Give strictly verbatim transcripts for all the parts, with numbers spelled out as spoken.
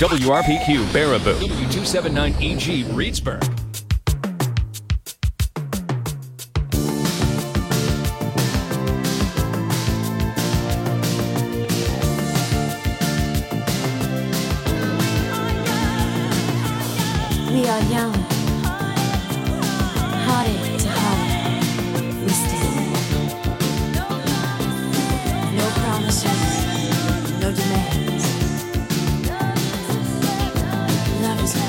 W R P Q Baraboo, W two seventy-nine E G Reedsburg. We are young, heartache to heart, we stand. No promises, no demands. Love is a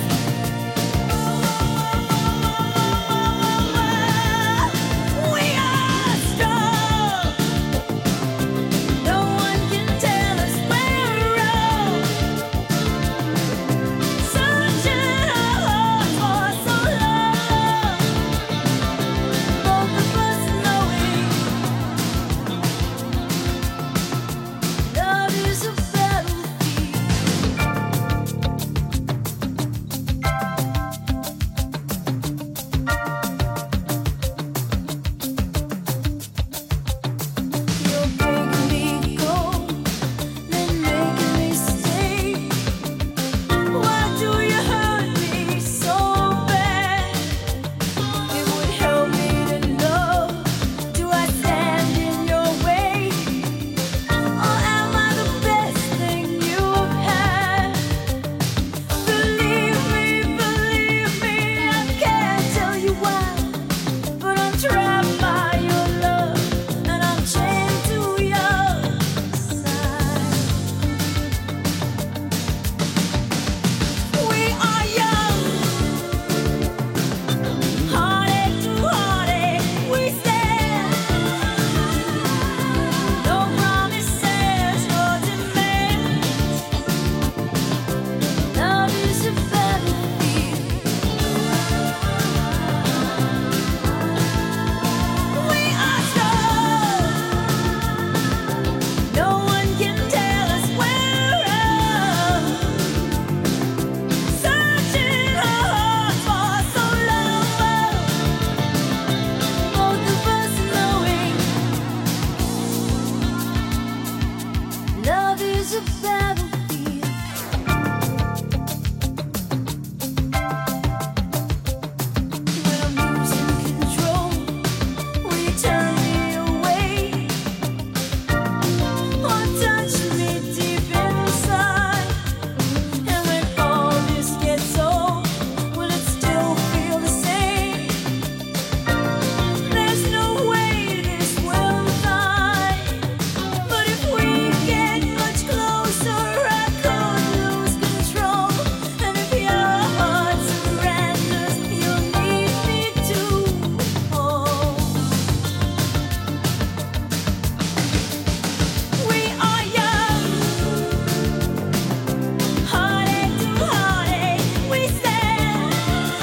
battle. We are strong. No one can tell us we're wrong. Searching our hearts for some love. Both of us knowing love is a battlefield. You're breaking me cold, then making me stay. Why do you hurt me so bad? It would help me to know. Do I stand in your way, or am I the best thing you've had? Believe me, believe me, I can't tell you why, but I'm trapped by your love, and I'm chained to your side. We are young, heartache to heartache, we stand. No promises, no demands. Love is a battlefield. We are strong. No one can tell us we're wrong. Searching our hearts for some love. Both of us knowing love is a battlefield. When I'm losing control, will you turn me away, or touch me deep inside? And when all this gets old, will it still feel the same? There's no way this will die, but if we get much closer, I could lose control. And if your heart surrenders, you'll need me to hold. We are young, heartache to heartache, we stand.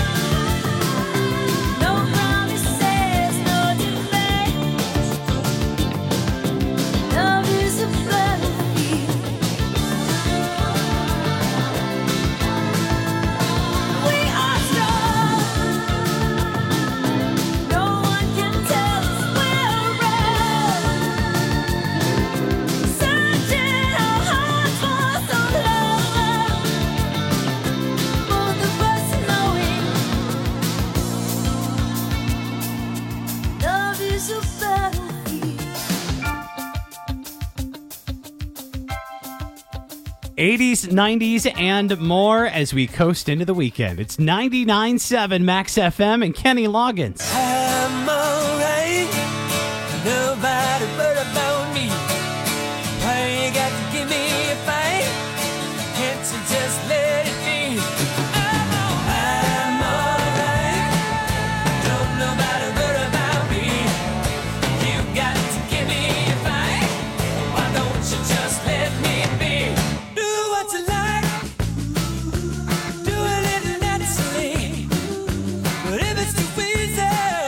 No promises, no demands. Love is a battlefield. We are strong. No one can tell us we're wrong. Searching our hearts for some love. Both of us knowing love is a battlefield. eighties, nineties, and more as we coast into the weekend. It's ninety-nine point seven Max F M and Kenny Loggins. I'm alright. Nobody but about me. Why you got to give me a fight? Can't you just let it be? I'm alright. I'm alright. Don't nobody worry about me. You got to give me a fight. Why don't you just let me be? Do what you like. Do it naturally. But if it's too easy,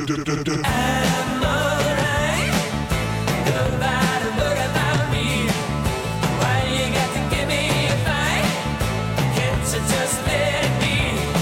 I'm alright. Nobody worry about me. Why you got to give me a fight? Can't you just let it be?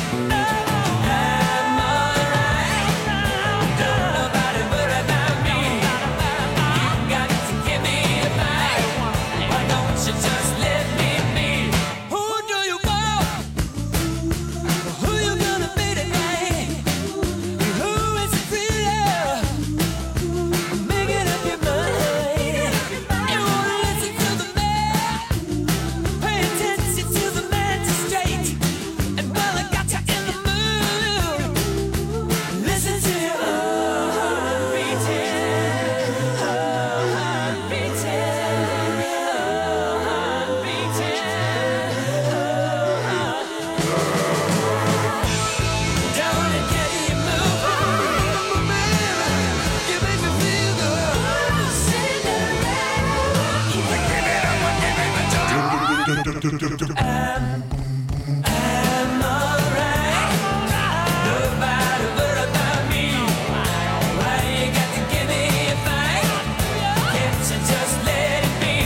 I'm alright. Don't nobody worry about me. You got to give me a fight. Why don't you just let me be? Who do you want? Who you gonna be tonight? Who is it really? Making up your mind. You wanna listen to the man? Pay attention to the magistrate. And while I got you in the mood, listen to your heart beating, heart beating, heart beating, heart. Don't it get you moving? You make me feel good. I'm alright. Nobody worry about me. Why you got to give me a fight? Can't you just let it be?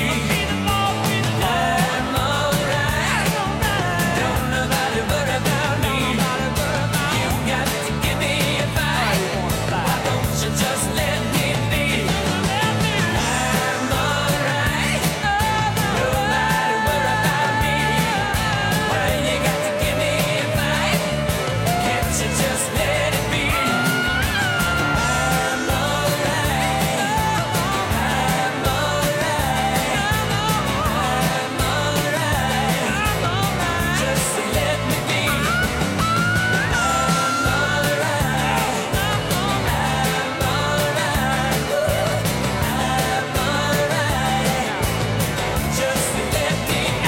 I'm alright. Don't nobody worry about me. You got to give me a fight. Why don't you just let me be? I'm alright. Nobody worry about me. Why you got to give me a fight? Can't you just let it be? I'm alright. I'm alright. I'm alright. Just let me be. I'm alright. I'm alright. I'm alright. Just let me be.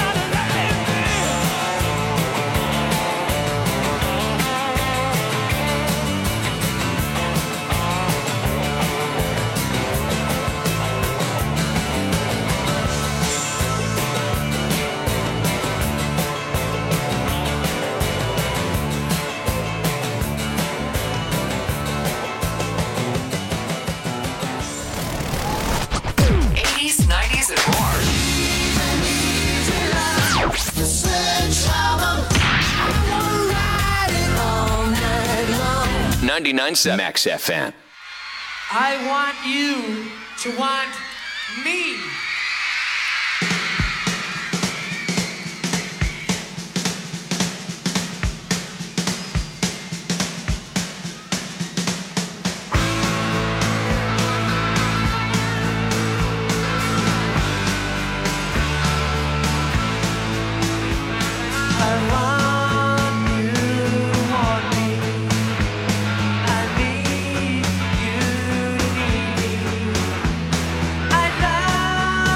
eighties, nineties, and more. ninety-nine point seven Max F M. I want you to want me. I want you to want me. I need you to need me. I love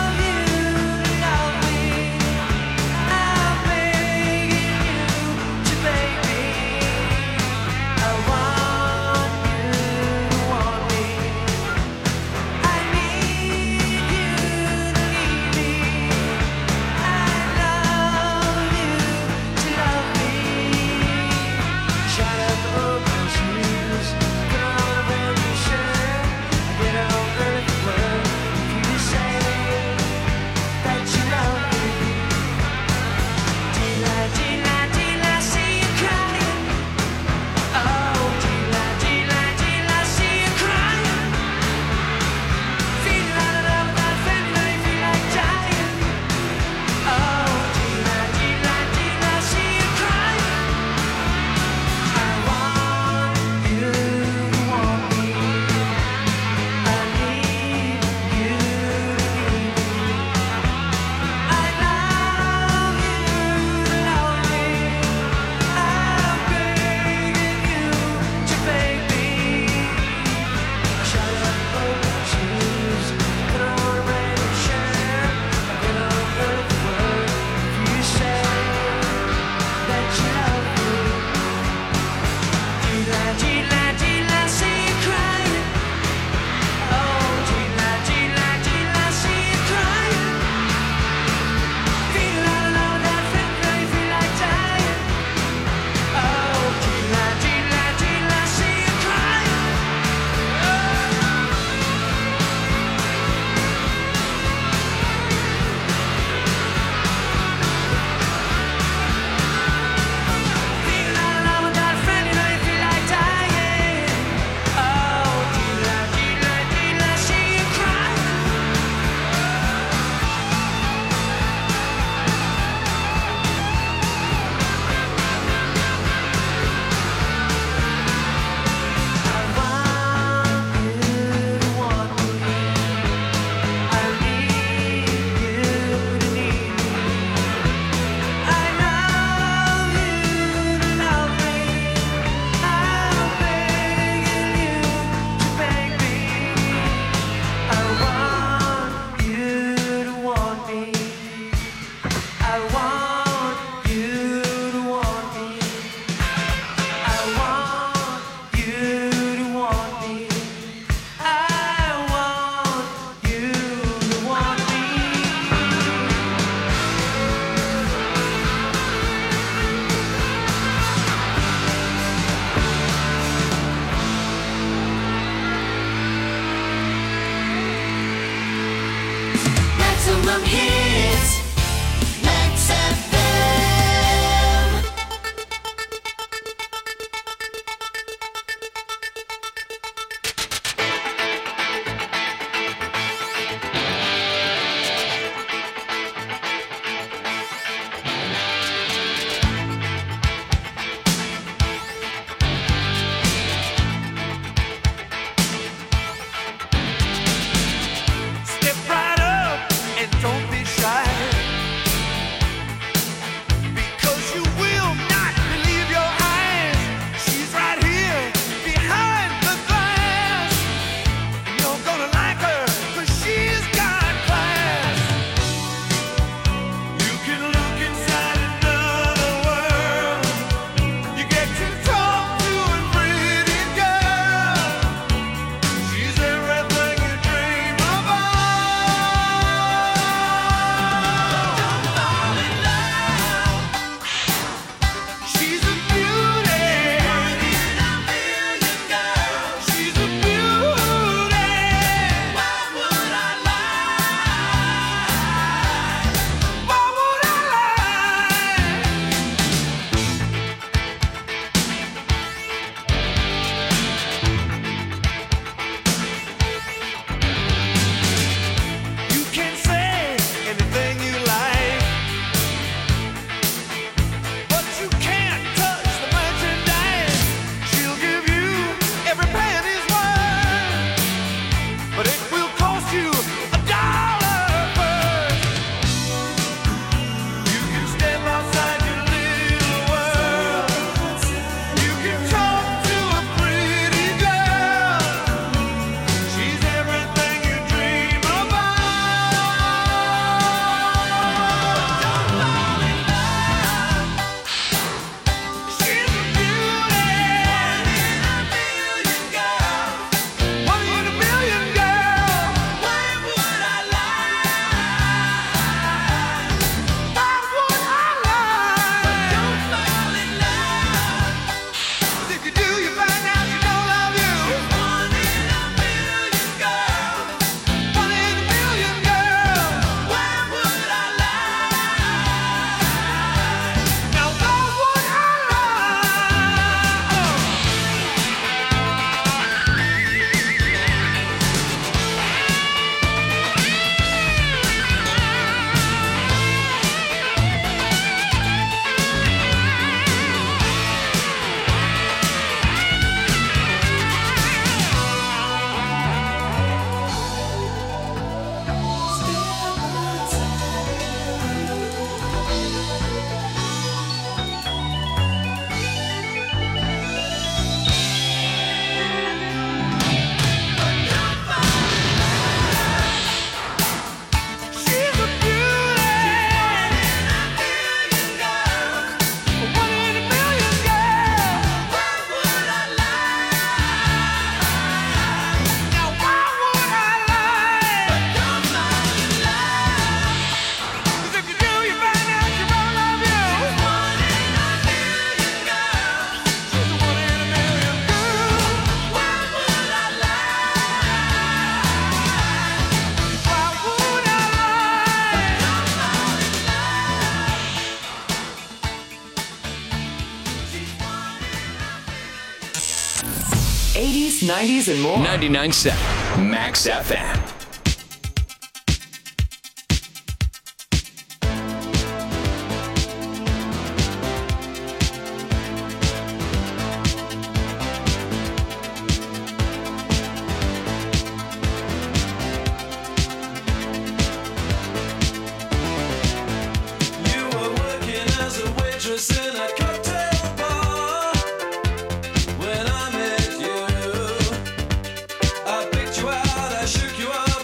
some hits. Max F M. Step right up and don't be shy, because you will not believe your eyes. She's right here behind the glass. You're gonna like her, 'cause she's got class. You can look inside another world. You get to talk to a pretty girl. She's everything you dream about. Don't fall in love. She's a beauty. One in a million girls. She's a beauty. Why would I lie? Why would I lie? You can say anything you like, but you can't touch the merchandise. She'll give you every penny's worth, but it will cost you a dollar first. You can step outside your little world. You can talk to a pretty girl. She's everything you dream about. Don't fall in love. She's a beauty. One in a million girls. One in a million girls. Why would I lie? Why would I lie? Don't fall in love. 'Cause if you do, you find out she don't love you. One in a million girls. One in a million girls. Why would I lie? Now why would I lie? She's a beauty. One in a million girls. Why would I lie? Now why would I lie? Don't fall in love. 'Cause if you do, you find out she won't love you. One in a million girls. She's a one in a million girl. Why would I lie? Why would I lie? Don't fall in love. She's one in a eighties, nineties, and more. ninety-nine point seven Max F M. You were working as a waitress in a cocktail bar when I met you. I picked you out, I shook you up.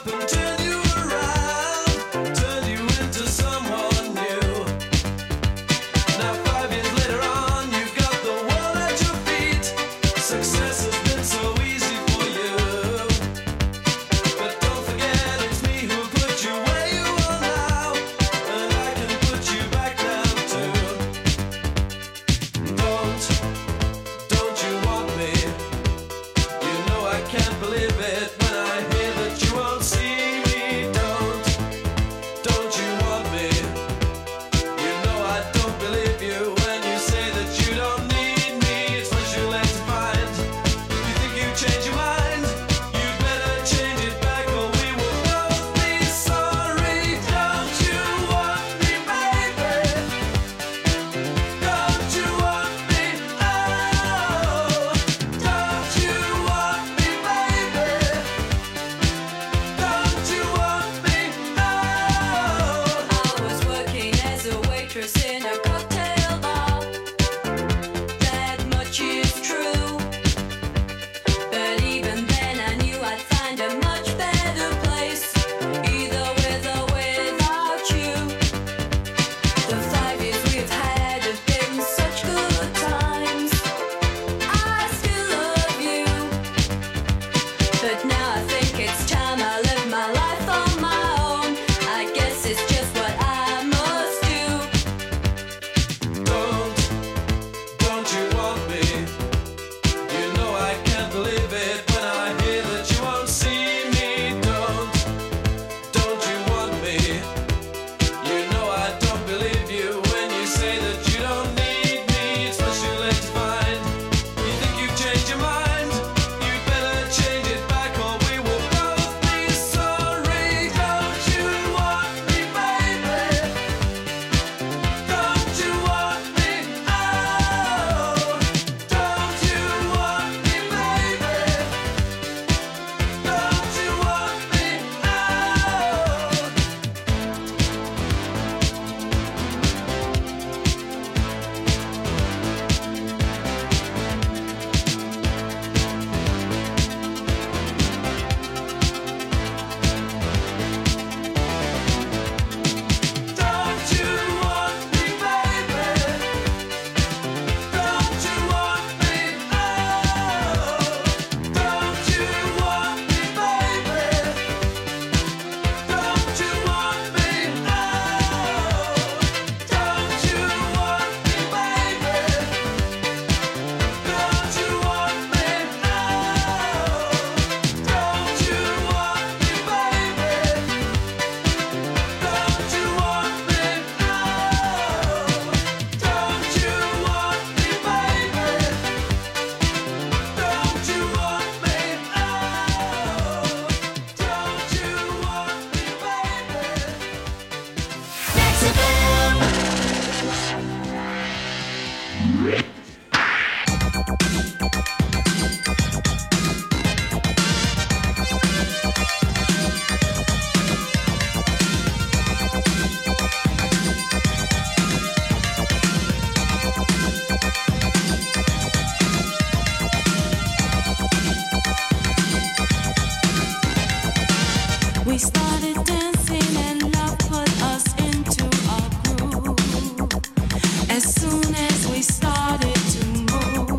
We started dancing and love put us into a groove. As soon as we started to move,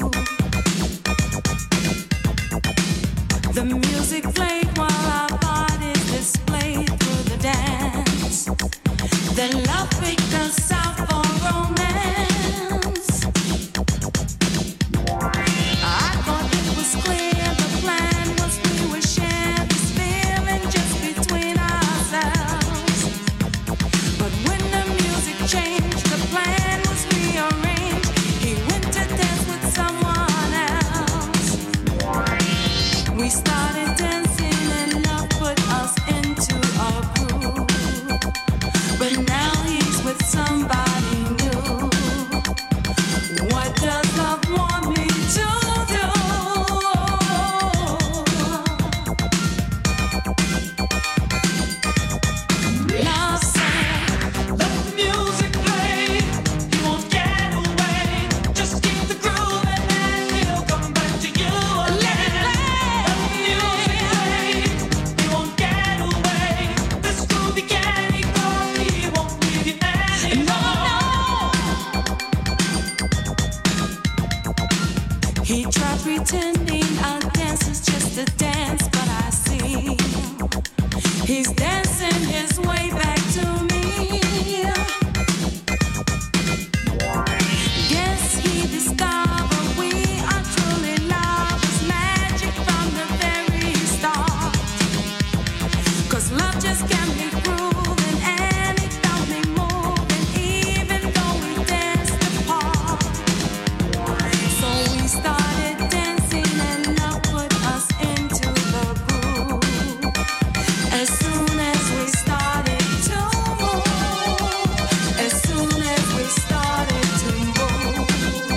the music played while our bodies displayed through the dance. Then love picked us out for romance. I thought it was clear the plan was we would share this feeling just between ourselves. But when the music changed, the plan was rearranged. He went to dance with someone else. We started dancing and love put us into a groove. But now he's with somebody new. What does love want me to do? Love said, let the music play. You won't get away. Just keep the groove and then he'll come back to you again. Let the music play. You won't get away. This groovy candy coffee won't leave you anymore. He tried pretending our dance is just a dance, but I see he's dancing his way back to me. Guess he discovered we are truly lovers, magic from the very start. 'Cause love just can't be proven, and it felt me moving, even though we danced apart. So we started dancing and love put us into the groove. As soon as we started to move, as soon as we started to move,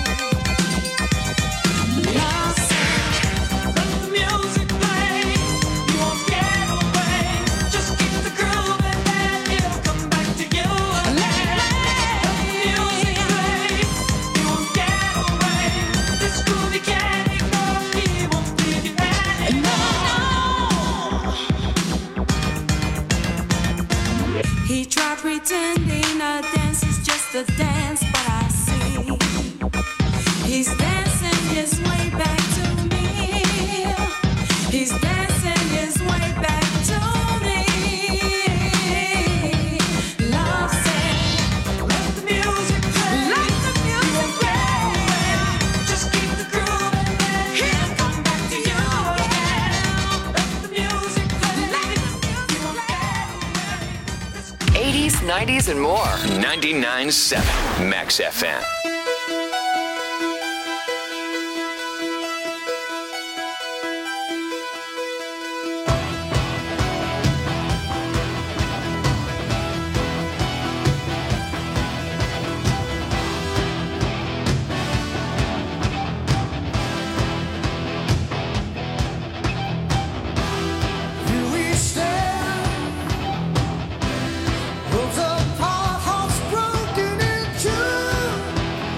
love said, let the music play. You won't get away. Just keep the groove and then he'll come back to you again. Let the music play. You won't get away. This groovy candy coffee won't leave you anymore. He tried pretending a dance is just a dance, but I see he's dancing his way back to me. He's dancing his way back to me. Love said, let the music play. Let the music play. Just keep the groove and then he'll come back to you again. Let the music play. Let the music play. eighties, nineties, and more. ninety-nine point seven Max F M. Here we stand, worlds apart, hearts broken in two.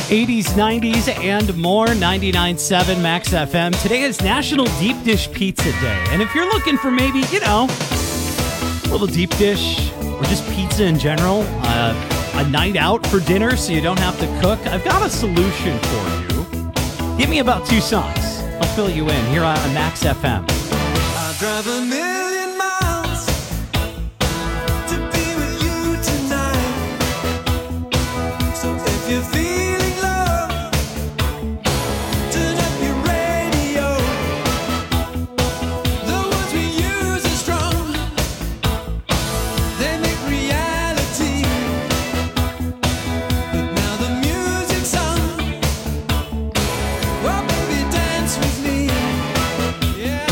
eighties, nineties, and more. ninety-nine point seven Max F M. Today is National Deep Dish Pizza Day. And if you're looking for maybe, you know, a little deep dish or just pizza in general, uh, a night out for dinner so you don't have to cook, I've got a solution for you. Give me about two songs. I'll fill you in here on Max F M. I drive a million miles to be with you tonight. So if you're feeling love, turn up your radio. The words we use are strong, they make reality. But now the music's on. Well, baby, dance with me. Yeah.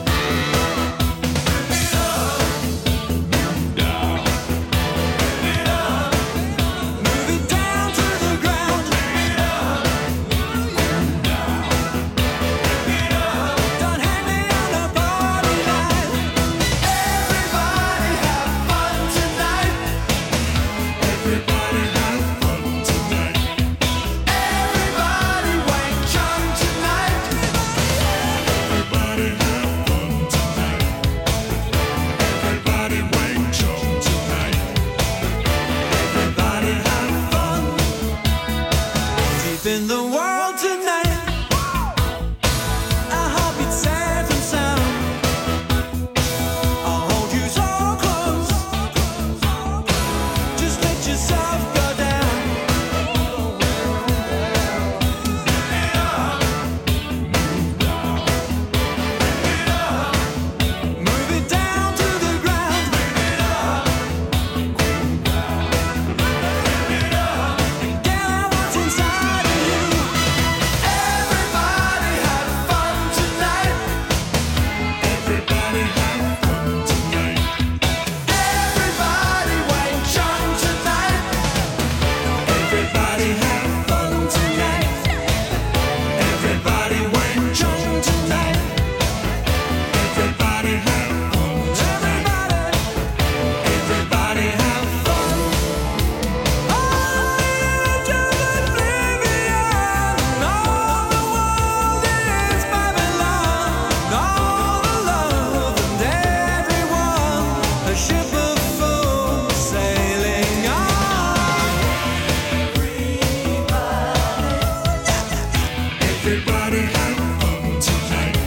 In the world tonight, our heartbeats safe and sound. I'll hold you so close, just let yourself go down. Move it down to the ground. Get out what's inside of you. Everybody have fun tonight. Everybody have fun tonight. Everybody wait young tonight. Everybody have fun tonight. Everybody wait young tonight. Everybody have fun tonight. Everybody have fun. Oh, to oblivion. All the world is Babylon. All the love and everyone. A ship of fools sailing on. Everybody have fun tonight.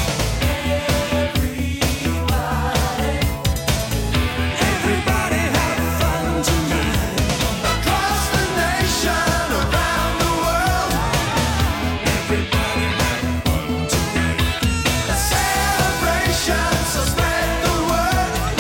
Everybody have fun tonight. Across the nation, around the world. Everybody have fun tonight. A celebration, so spread the word.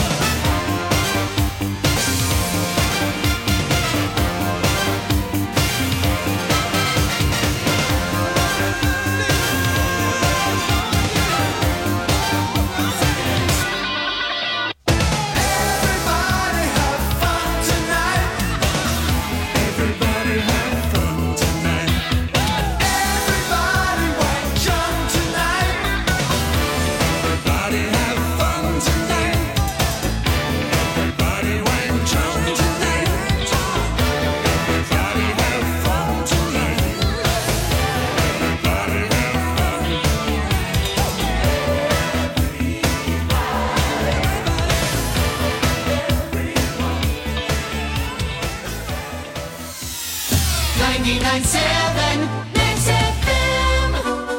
Everybody have fun tonight. Everybody have fun tonight. Everybody wait young tonight. Everybody have fun tonight. Everybody wait young tonight. Everybody have fun tonight. Everybody have fun. ninety-nine point seven Max F M.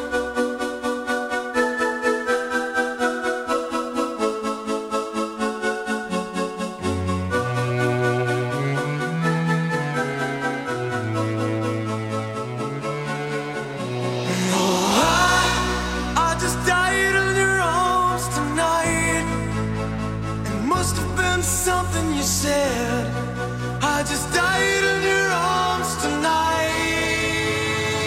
I just died in your arms tonight. It must have been something you said. I just died in your arms tonight.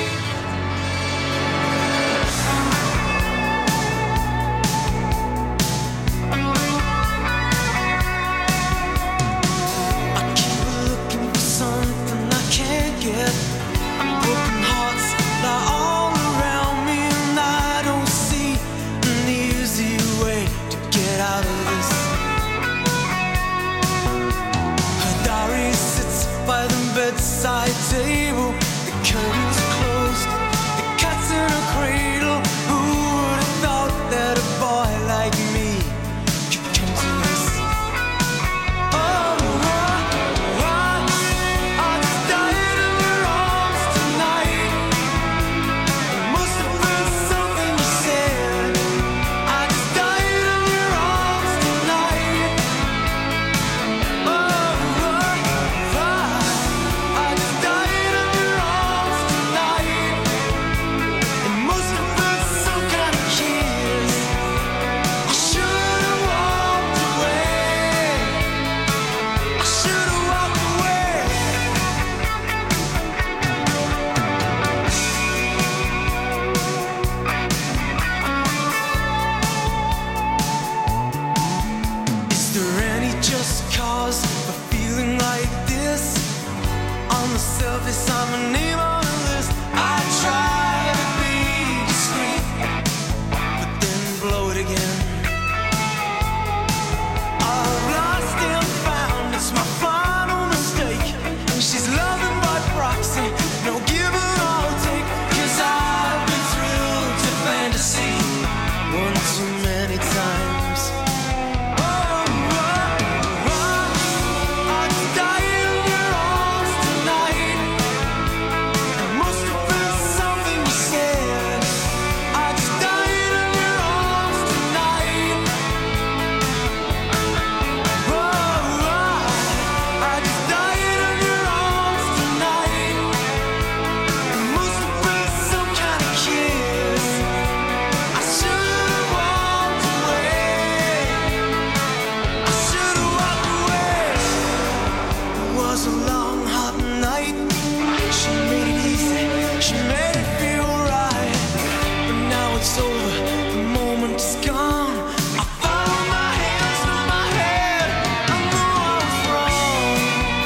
love is on my name on the list. I try to be discreet, but then blow it again. I've lost and found, it's my final mistake. She's loving by proxy, no give and all take. Cause I've been thrilled to fantasy one too many times. Oh, oh, oh, I died in your arms tonight. It must have been something you said. I just died in your arms tonight. Oh, oh, I just died in your arms tonight. It must have been some kind of kiss. I should have walked away. I should have walked away. It was a long, hot night. She made it easy. She made it feel right. But now it's over. The moment is gone. I follow my hands through my head. I know I was wrong.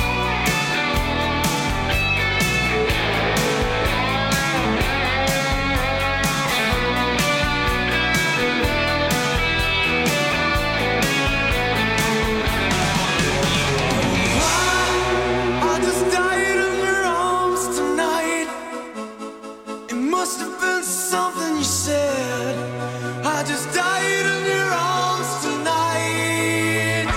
I just died in your arms tonight. It must have been something you said. I just died in your arms tonight.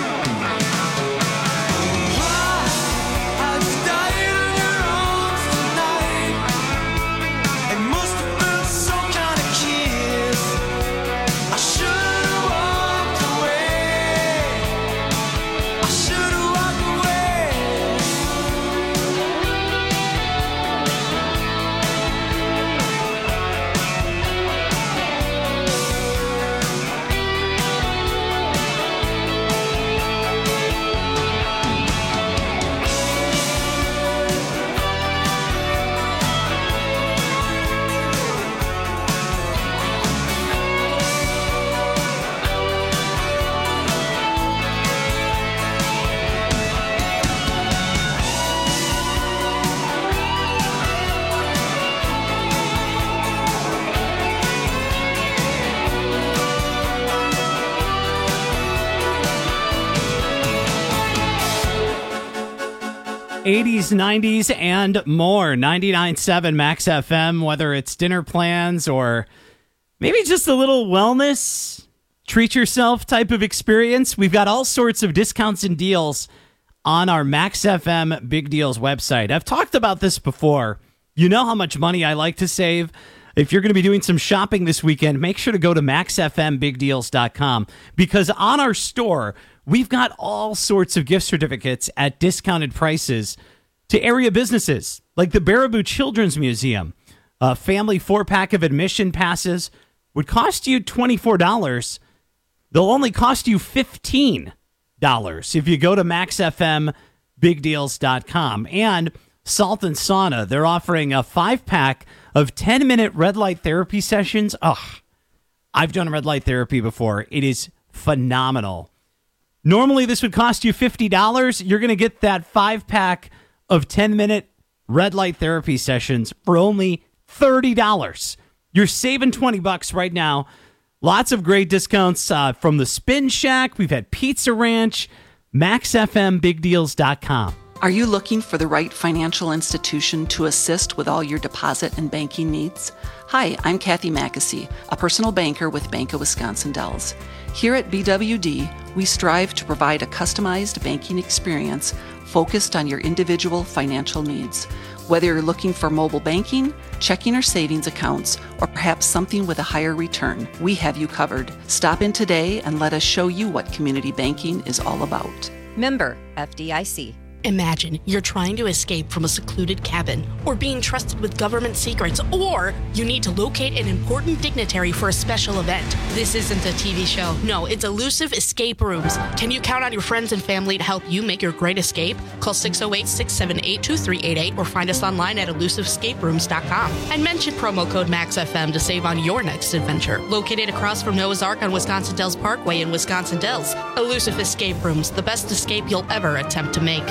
I just died in your arms tonight. It must have been some kind of kiss. I should have walked away. I should have walked away. eighties, nineties, and more. ninety-nine point seven Max F M, whether it's dinner plans or maybe just a little wellness, treat yourself type of experience. We've got all sorts of discounts and deals on our Max F M Big Deals website. I've talked about this before. You know how much money I like to save. If you're going to be doing some shopping this weekend, make sure to go to max f m big deals dot com because on our store, we've got all sorts of gift certificates at discounted prices to area businesses like the Baraboo Children's Museum. A family four-pack of admission passes would cost you twenty-four dollars. They'll only cost you fifteen dollars if you go to max f m big deals dot com. And Salt and Sauna, they're offering a five-pack of ten-minute red light therapy sessions. Ugh, I've done red light therapy before. It is phenomenal. Normally, this would cost you fifty dollars. You're going to get that five-pack of ten-minute red light therapy sessions for only thirty dollars. You're saving twenty bucks right now. Lots of great discounts uh, from the Spin Shack. We've had Pizza Ranch, max f m big deals dot com. Are you looking for the right financial institution to assist with all your deposit and banking needs? Hi, I'm Kathy Mackesy, a personal banker with Bank of Wisconsin Dells. Here at B W D, we strive to provide a customized banking experience focused on your individual financial needs. Whether you're looking for mobile banking, checking or savings accounts, or perhaps something with a higher return, we have you covered. Stop in today and let us show you what community banking is all about. Member F D I C. Imagine you're trying to escape from a secluded cabin, or being trusted with government secrets, or you need to locate an important dignitary for a special event. This isn't a T V show. No, it's Elusive Escape Rooms. Can you count on your friends and family to help you make your great escape? Call six oh eight, six seven eight, two three eight eight or find us online at elusive escape rooms dot com. And mention promo code MAXFM to save on your next adventure. Located across from Noah's Ark on Wisconsin Dells Parkway in Wisconsin Dells. Elusive Escape Rooms, the best escape you'll ever attempt to make.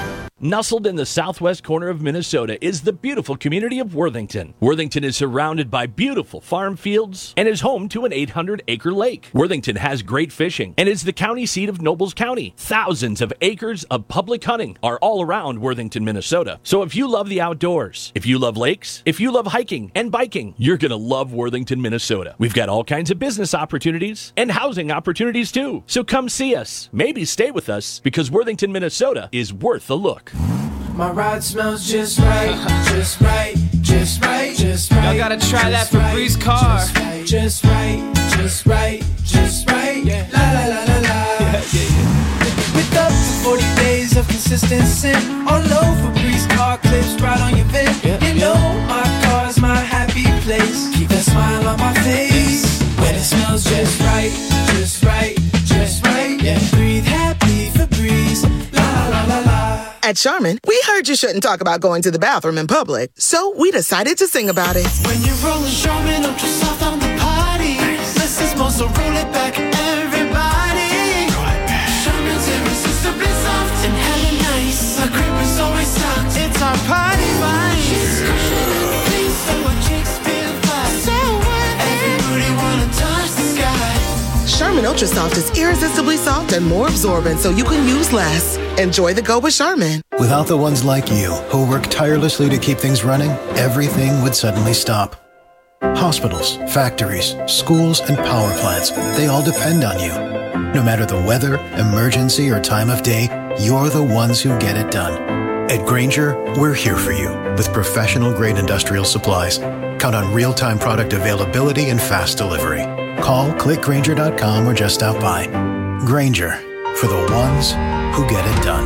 Nestled in the southwest corner of Minnesota is the beautiful community of Worthington. Worthington is surrounded by beautiful farm fields and is home to an eight hundred acre lake. Worthington has great fishing and is the county seat of Nobles County. Thousands of acres of public hunting are all around Worthington, Minnesota. So if you love the outdoors, if you love lakes, if you love hiking and biking, you're going to love Worthington, Minnesota. We've got all kinds of business opportunities and housing opportunities too. So come see us. Maybe stay with us because Worthington, Minnesota is worth a look. My ride smells just right, just right, just right, just right. Y'all gotta try that Febreze car. Just right, just right, just right. Yeah. La la la la la. Yeah, yeah, yeah. With up to forty days of consistent sin, all over Febreze car clips right on your vid. Yeah, you know yeah. my car's my happy place. Keep that smile on my face when it smells just right, just right, just right. Yeah. Breathe happy Febreze. La la la la la. At Charmin, we heard you shouldn't talk about going to the bathroom in public, so we decided to sing about it. When you're rolling Charmin, ultra soft on the party. Less is more, so roll it back, everybody. Roll it back. Charmin's irresistibly soft and hella nice. Our crib is always stocked. It's our party wine. She's cushion please, so our chicks feel fly. So what? Everybody wanna touch the sky. Charmin Ultra Soft is irresistibly soft and more absorbent, so you can use less. Enjoy the go with Charmin. Without the ones like you, who work tirelessly to keep things running, everything would suddenly stop. Hospitals, factories, schools, and power plants, they all depend on you. No matter the weather, emergency, or time of day, you're the ones who get it done. At Grainger, we're here for you with professional-grade industrial supplies. Count on real-time product availability and fast delivery. Call, click Grainger dot com, or just stop by. Grainger, for the ones who get it done.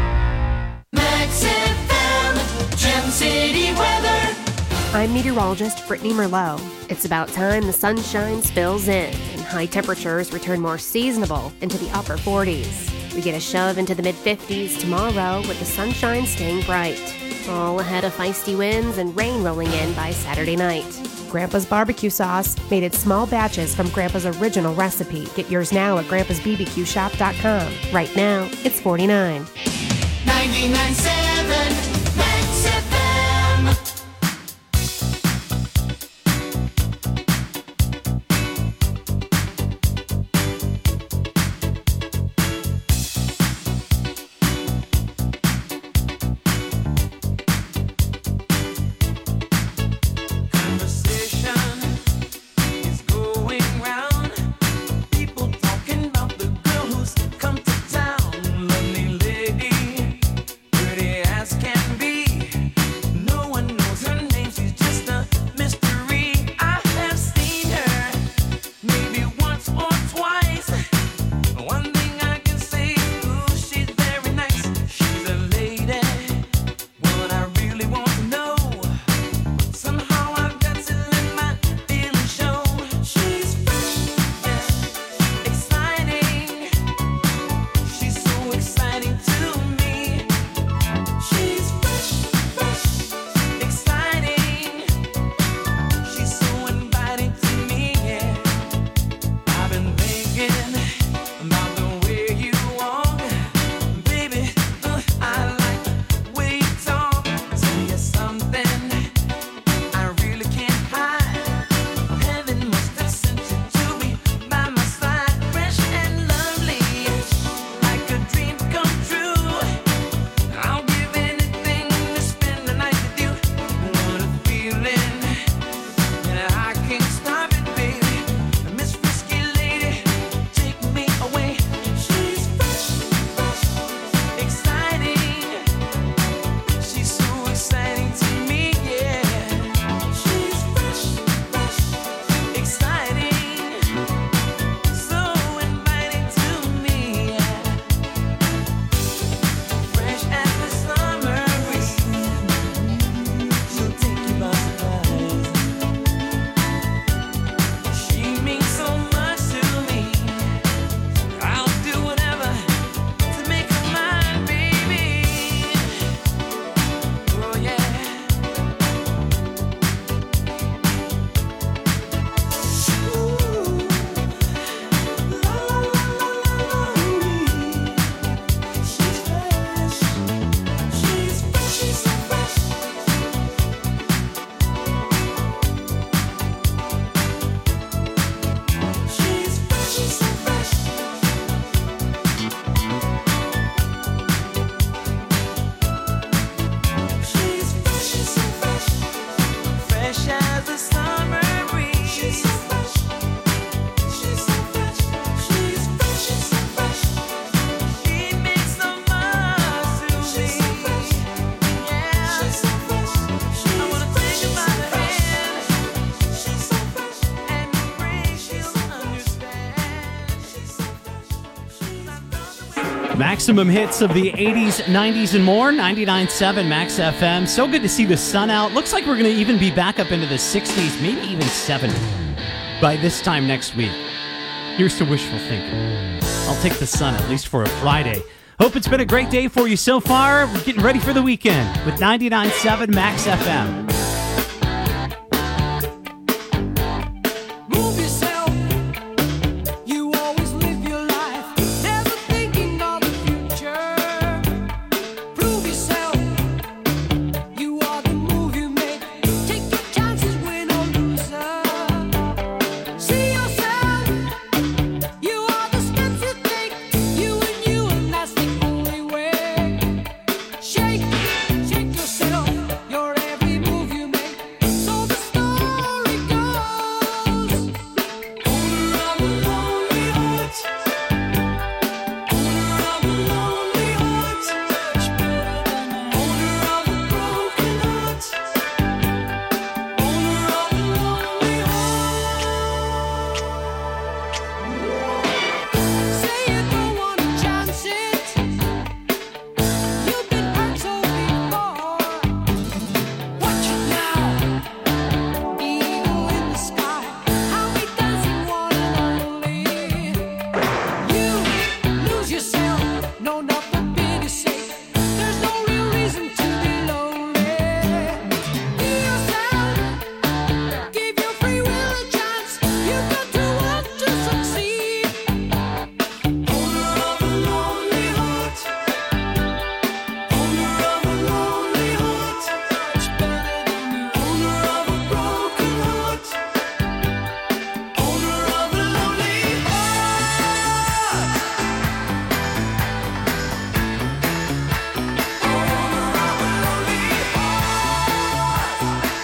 Max F M, Gem City weather. I'm meteorologist Brittany Merlot. It's about time the sunshine spills in and high temperatures return more seasonable into the upper forties. We get a shove into the mid-fifties tomorrow with the sunshine staying bright, all ahead of feisty winds and rain rolling in by Saturday night. Grandpa's barbecue sauce, made in small batches from Grandpa's original recipe. Get yours now at grandpas b b q shop dot com. Right now, it's forty-nine dollars. ninety-nine point seven Max F M. Pretty Maximum hits of the eighties, nineties, and more. ninety-nine point seven Max F M. So good to see the sun out. Looks like we're going to even be back up into the sixties, maybe even seventy by this time next week. Here's to wishful thinking. I'll take the sun, at least for a Friday. Hope it's been a great day for you so far. We're getting ready for the weekend with ninety-nine point seven Max F M. Move yourself. You always live your life, never thinking of the future. Prove yourself. You are the move you make. Take your chances, win or loser. See yourself. You are the steps you take. You and you, and that's the only way. Shake, shake yourself. Your every move you make. So the story goes. Owner of a lonely heart. Owner of a lonely heart. Owner of a broken heart. Owner of a lonely heart. Say you don't want to chance it. You've been hurt so before. Watch it now. Eagle in the sky. How he doesn't want to only. You lose yourself. No, not for pity's sake. There's no real reason to be lonely. Be yourself. Give your free will a chance. You've got to want to succeed. Owner of a lonely heart. Owner of a lonely heart. Owner of a broken heart. Owner of a lonely heart. Owner of a lonely heart.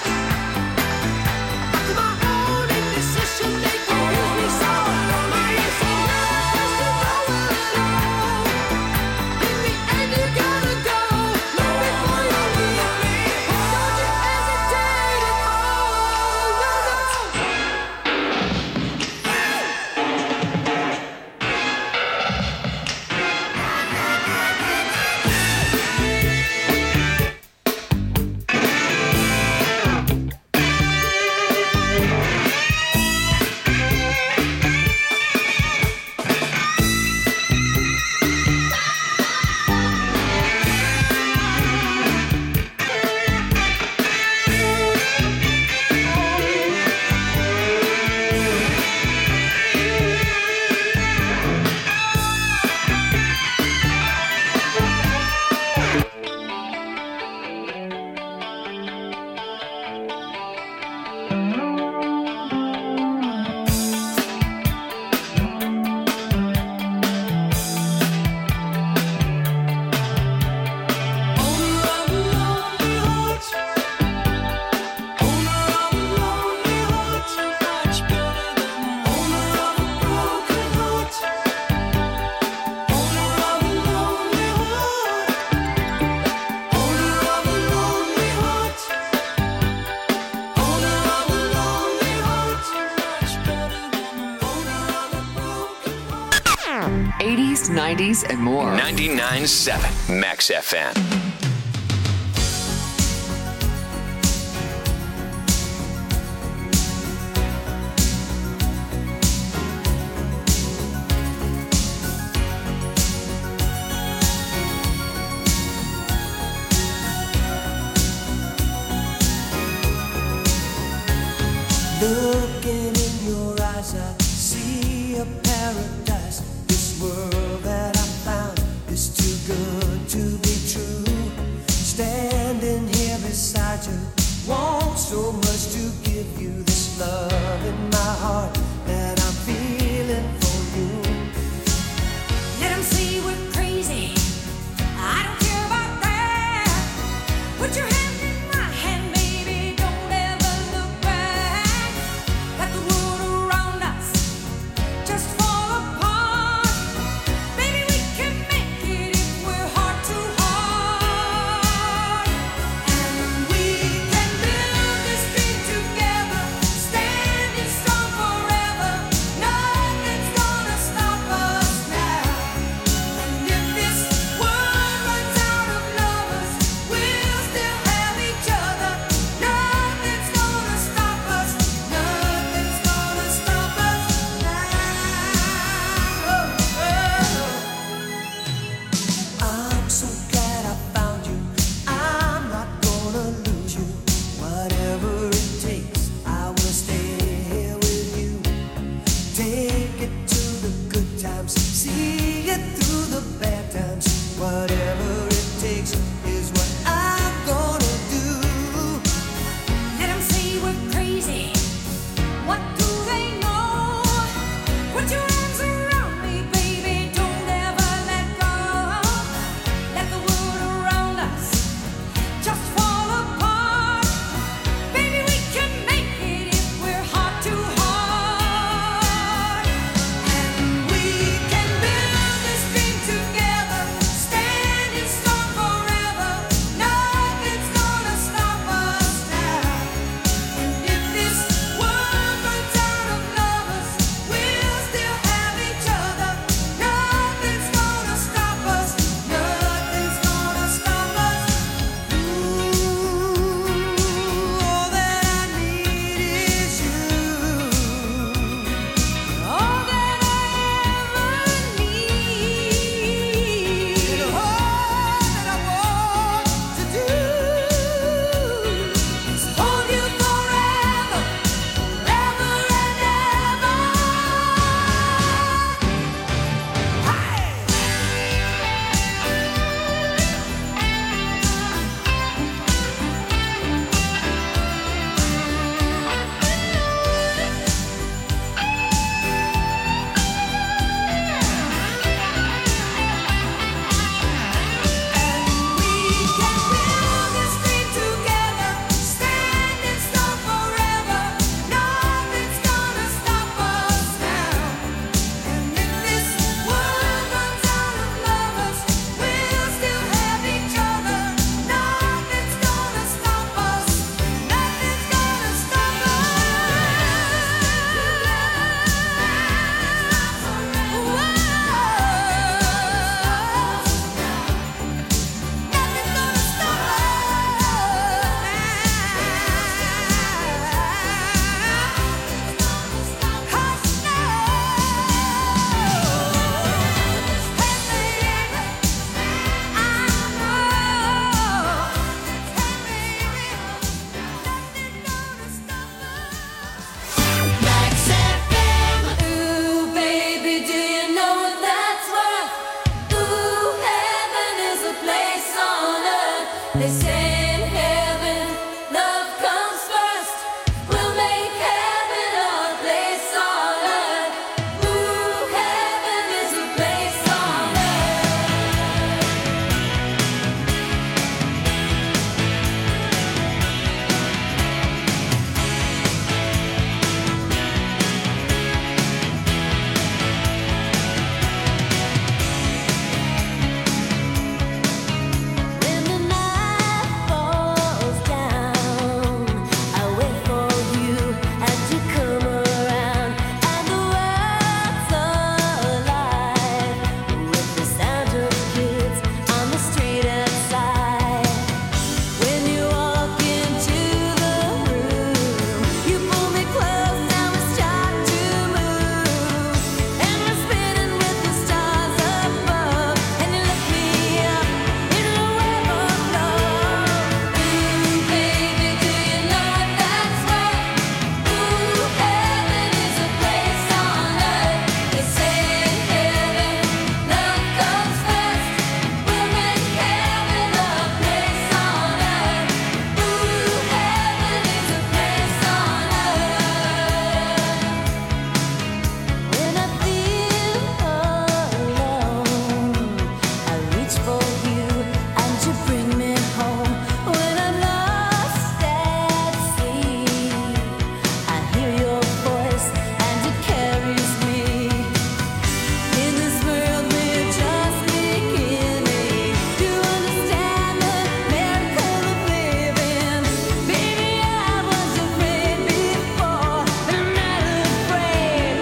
After my own indecision, they confuse me so. I am so nervous to know where to go. In the end, you gotta go. Look before you leave. Don't you hesitate at all. No, no. Owner of a lonely heart. Owner of a lonely heart. Owner of a broken heart. Owner of a lonely heart. Owner of a lonely heart. Owner of a lonely heart. Owner of a broken heart. eighties, nineties, and more. ninety-nine point seven Max F M. Looking in your eyes, I see a paradise. This world that I found is too good to be true. Standing here beside you, want so much to give you this love in my heart that I'm feeling for you. Let 'em say we're crazy. I don't care about that. Put your hand in my hand, baby. Don't ever look back. Let the world around us just fall apart. Baby, we can make it if we're heart to heart. They say in heaven, love comes first. We'll make heaven a place on earth. Ooh, heaven is a place on When the night falls down, I wait for you as you come around, and the world's alive with the sound of kids on the street outside. When you walk into the room, you pull me close, now we start to move, and we're spinning with the stars above, and you lift me up in a web of love. Ooh, baby, do you know that's right? Ooh, heaven is a place on earth. They say in heaven, love comes first. We'll make heaven a place on earth. Ooh, heaven is a place on earth. When I feel alone, I reach for you and you bring me home. When I'm lost at sea, I hear your voice and it carries me. In this world we're just beginning to understand the miracle of living. Baby, I was afraid before, but I'm not afraid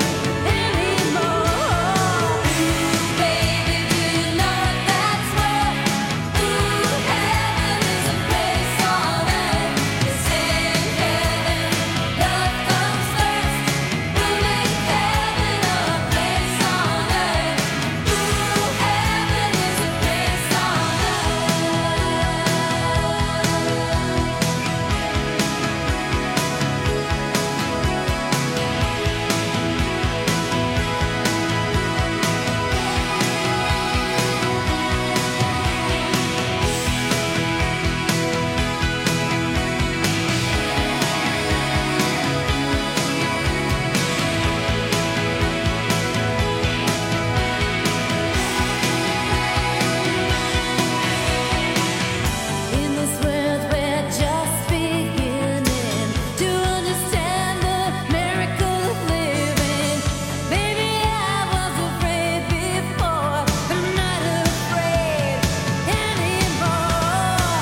anymore. Baby, do you know that's what? Ooh, heaven is a place on earth. They say in heaven, love comes first. We'll make heaven a place on earth. Ooh, heaven is a place on In this world we're just beginning to understand the miracle of living. Baby, I was afraid before, but I'm not afraid anymore.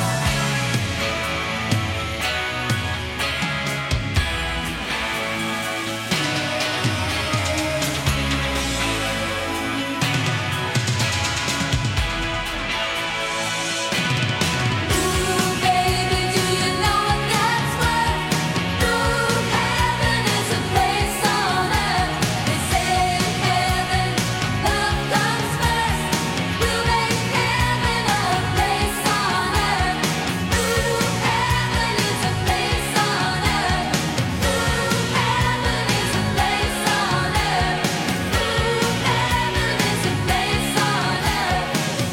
Ooh, baby, do you know what that's worth? Ooh, heaven is a place on earth. They say in heaven, love comes first. We'll make heaven a place on earth. Ooh, heaven is a place on earth. Ooh, heaven is a place on earth. Ooh, heaven is a place on earth.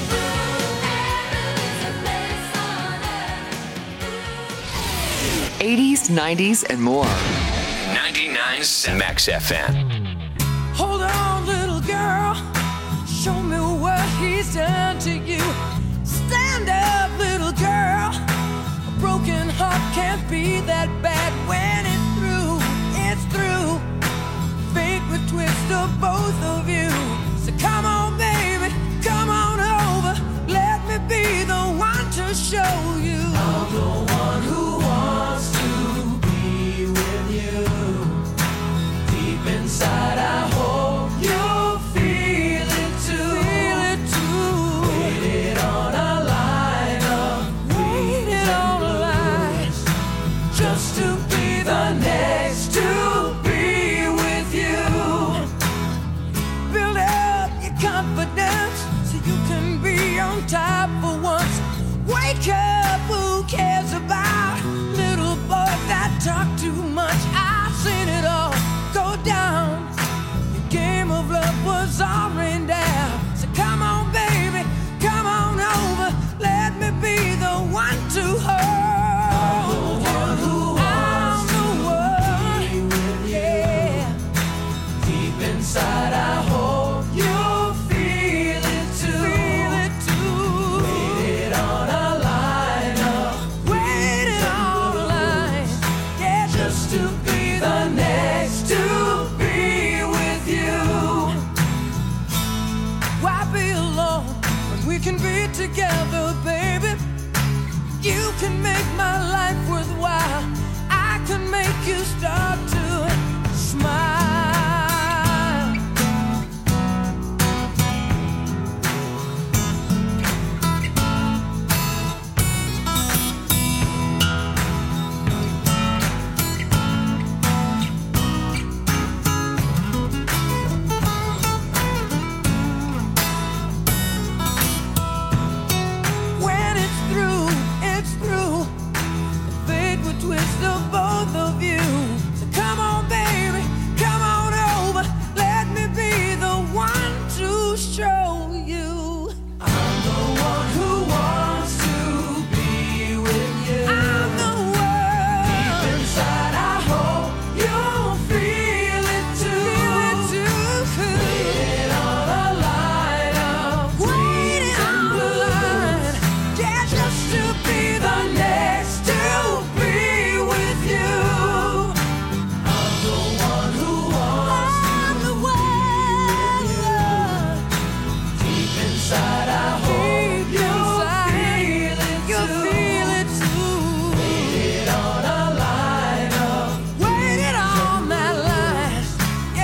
eighties, nineties, and more. ninety-nine point seven Max F M. Hold on, little girl. Show me what he's done to you. Stand up, little girl. A broken heart can't be that bad when it's through. It's through. Fate would twist of both of you. So come on, baby. Come on over. Let me be the one to show you. I'm the one who wants to be with you. Deep inside, I hope you'll feel it too. Feel it too. Waited on a line of waited on a line just to be the next to be with you. Build up your confidence so you can be on top for once. Wake up, who cares about little boys that talk too much? I've seen it all go down. Your game of love was all rained down. So come on, baby, come on over. Let me be the one to hold.